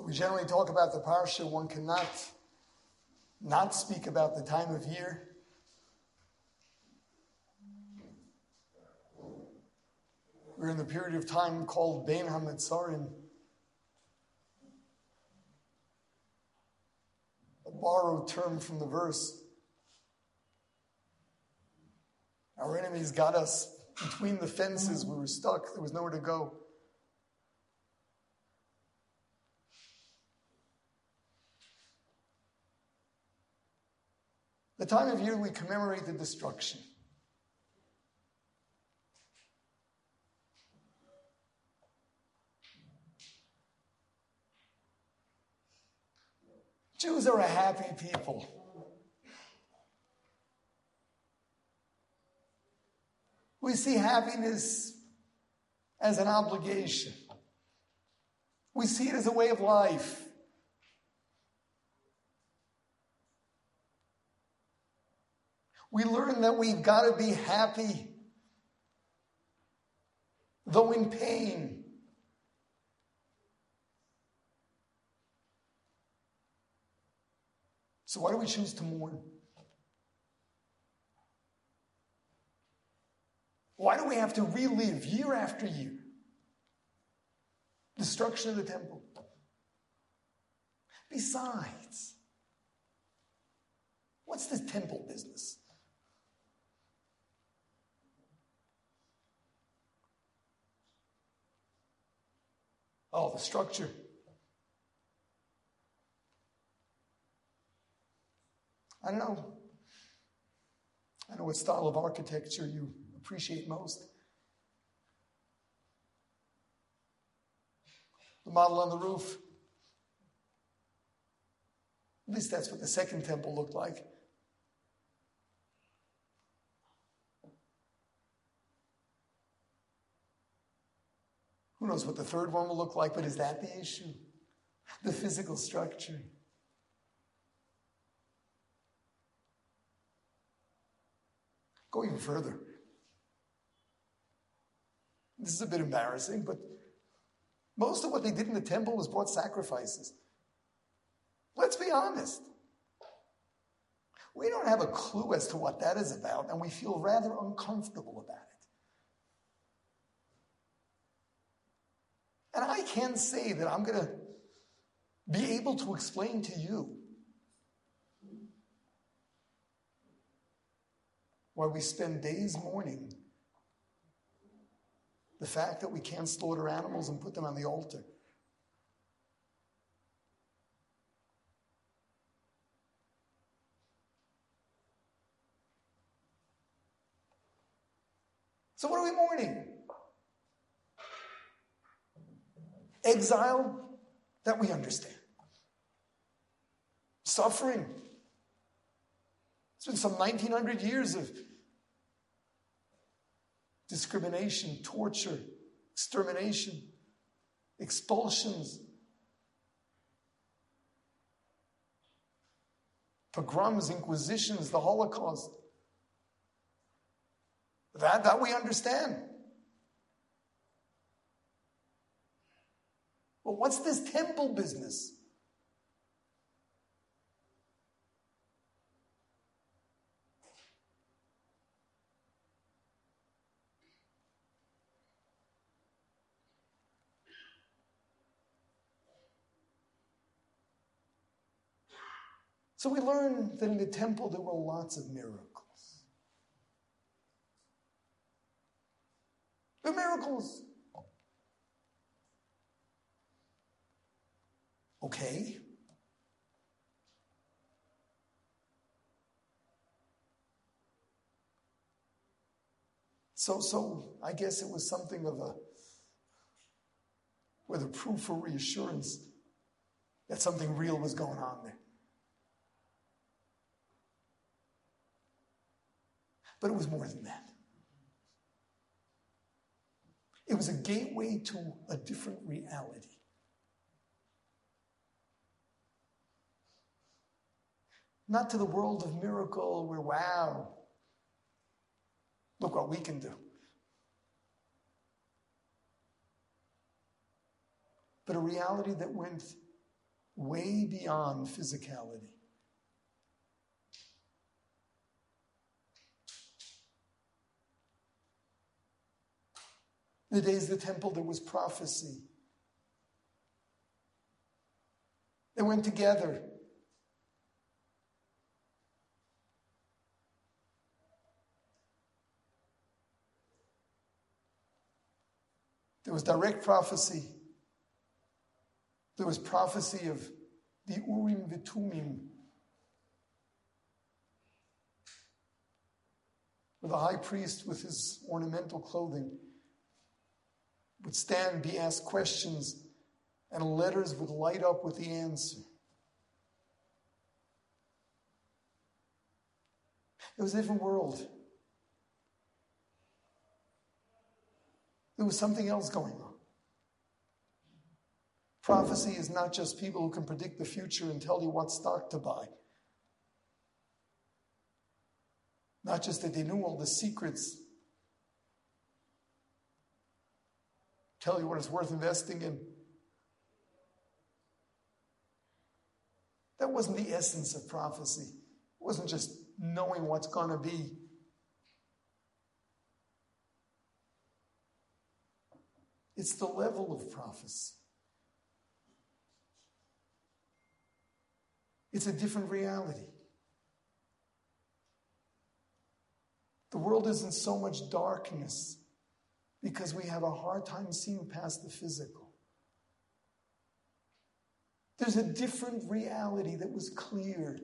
We generally talk about the parsha. One cannot not speak about the time of year. We're in the period of time called Bein HaMetzarim, a borrowed term from the verse. Our enemies got us between the fences. We were stuck. There was nowhere to go. The time of year we commemorate the destruction. Jews are a happy people. We see happiness as an obligation. We see it as a way of life. We learn that we've got to be happy, though in pain. So why do we choose to mourn? Why do we have to relive year after year destruction of the temple? Besides, what's this temple business? Oh, the structure. I don't know. I know what style of architecture you appreciate most. The model on the roof. At least that's what the second temple looked like. Who knows what the third one will look like, but is that the issue? The physical structure. Go even further. This is a bit embarrassing, but most of what they did in the temple was brought sacrifices. Let's be honest. We don't have a clue as to what that is about, and we feel rather uncomfortable about it. And I can't say that I'm going to be able to explain to you why we spend days mourning the fact that we can't slaughter animals and put them on the altar. So what are we mourning? Exile that we understand. Suffering. It's been some 1900 years of discrimination, torture, extermination, expulsions, pogroms, inquisitions, the Holocaust. That we understand. But what's this temple business? So we learn that in the temple there were lots of miracles. The miracles. Okay. So I guess it was something of whether proof or reassurance that something real was going on there. But it was more than that. It was a gateway to a different reality. Not to the world of miracle where, wow, look what we can do. But a reality that went way beyond physicality. In the days of the temple, there was prophecy. They went together. There was direct prophecy. There was prophecy of the Urim V'Tumim, where the high priest with his ornamental clothing would stand, be asked questions, and letters would light up with the answer. It was a different world. There was something else going on. Prophecy is not just people who can predict the future and tell you what stock to buy. Not just that they knew all the secrets, tell you what it's worth investing in. That wasn't the essence of prophecy. It wasn't just knowing what's going to be. It's the level of prophecy. It's a different reality. The world isn't so much darkness because we have a hard time seeing past the physical. There's a different reality that was cleared.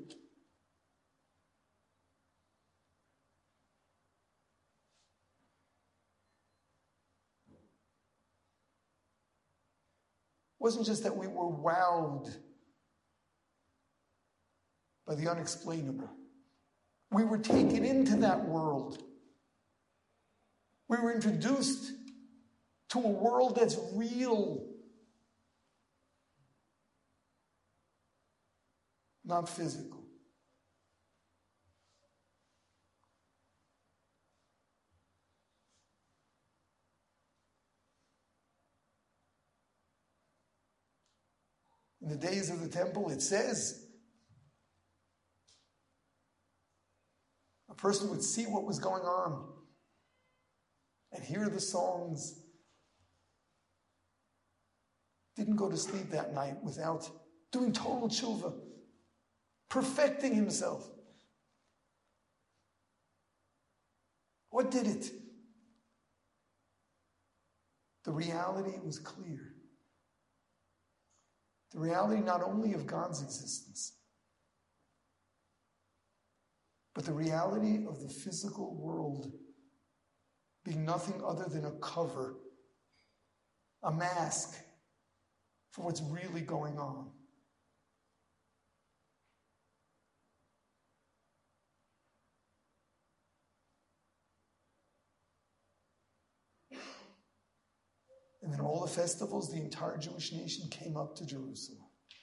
It wasn't just that we were wowed by the unexplainable. We were taken into that world. We were introduced to a world that's real, not physical. In the days of the temple, it says, a person would see what was going on and hear the songs. Didn't go to sleep that night without doing total tshuva, perfecting himself. What did it? The reality was clear. The reality not only of God's existence, but the reality of the physical world being nothing other than a cover, a mask for what's really going on. And then all the festivals, the entire Jewish nation came up to Jerusalem.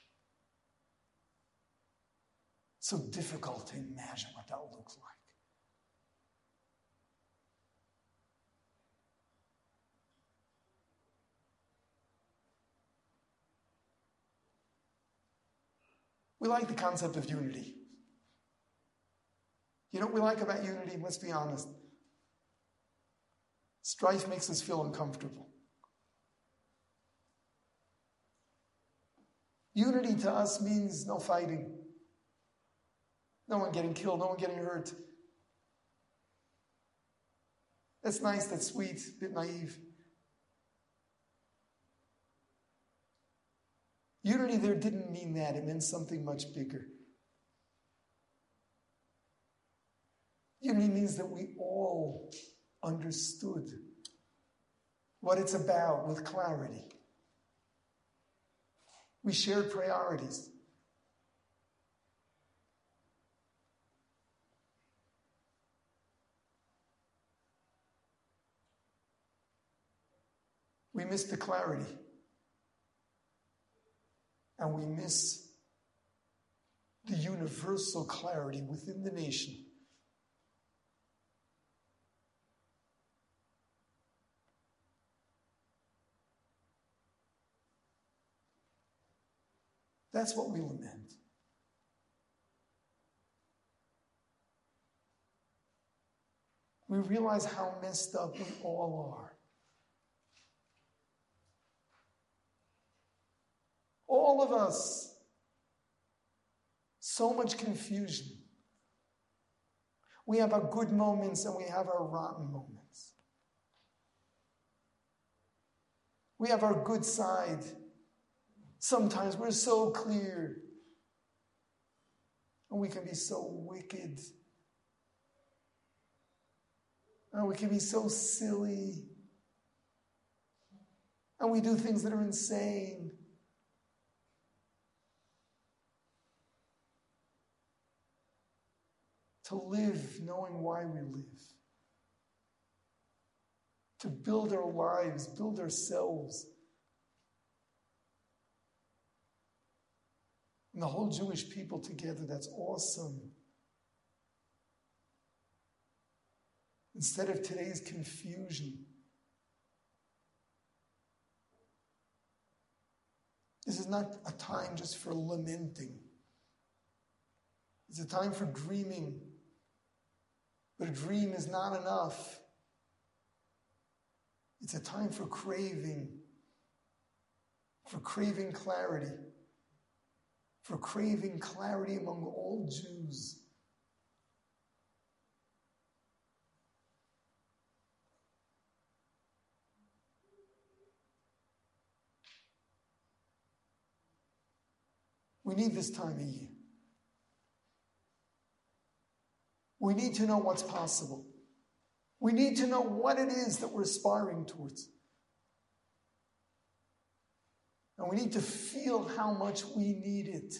So difficult to imagine what that looks like. We like the concept of unity. You know what we like about unity? Let's be honest. Strife makes us feel uncomfortable. Unity to us means no fighting. No one getting killed, no one getting hurt. That's nice, that's sweet, a bit naive. Unity there didn't mean that, it meant something much bigger. Unity means that we all understood what it's about with clarity. We shared priorities. We miss the clarity. And we miss the universal clarity within the nation. That's what we lament. We realize how messed up we all are. All of us. So much confusion. We have our good moments and we have our rotten moments. We have our good side. Sometimes we're so clear. And we can be so wicked. And we can be so silly. And we do things that are insane. To live knowing why we live. To build our lives, build ourselves. And the whole Jewish people together, that's awesome. Instead of today's confusion. This is not a time just for lamenting. It's a time for dreaming. But a dream is not enough. It's a time for craving clarity, for craving clarity among all Jews. We need this time of year. We need to know what's possible. We need to know what it is that we're aspiring towards. And we need to feel how much we need it.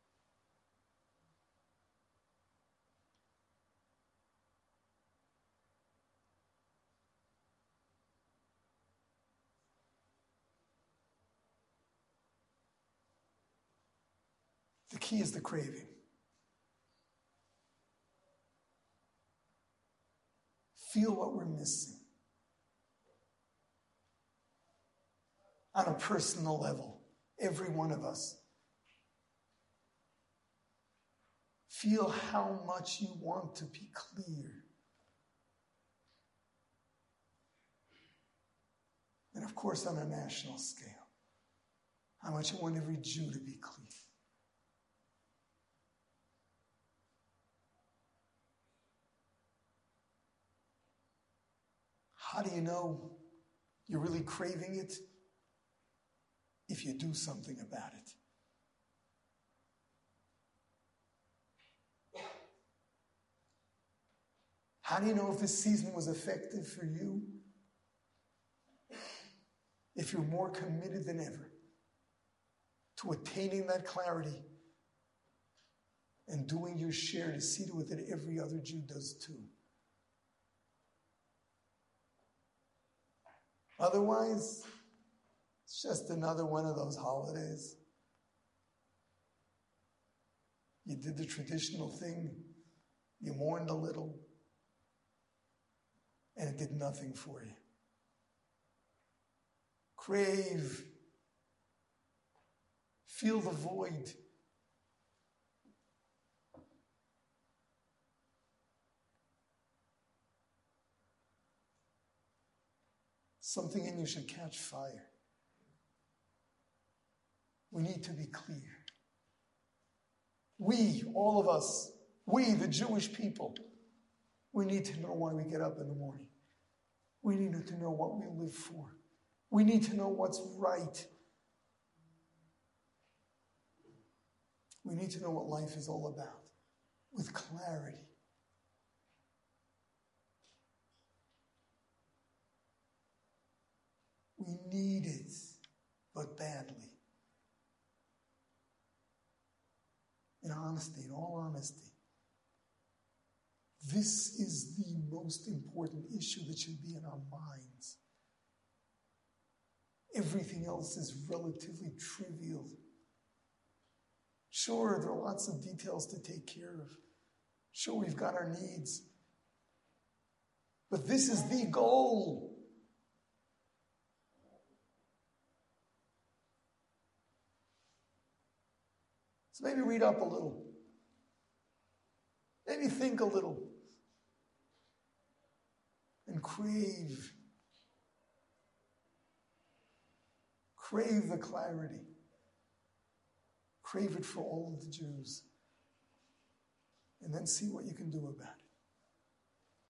The key is the craving. Feel what we're missing. On a personal level, every one of us. Feel how much you want to be clear. And of course, on a national scale, how much you want every Jew to be clear. How do you know you're really craving it? If you do something about it. How do you know if this season was effective for you? If you're more committed than ever to attaining that clarity and doing your share to see to it that every other Jew does too. Otherwise, it's just another one of those holidays. You did the traditional thing, you mourned a little, and it did nothing for you. Crave. Feel the void. Something in you should catch fire. We need to be clear. We, all of us, we, the Jewish people, we need to know why we get up in the morning. We need to know what we live for. We need to know what's right. We need to know what life is all about with clarity. We need it, but badly. In honesty, in all honesty, this is the most important issue that should be in our minds. Everything else is relatively trivial. Sure, there are lots of details to take care of. Sure, we've got our needs. But this is the goal. So maybe read up a little. Maybe think a little. And crave the clarity. Crave it for all of the Jews. And then see what you can do about it.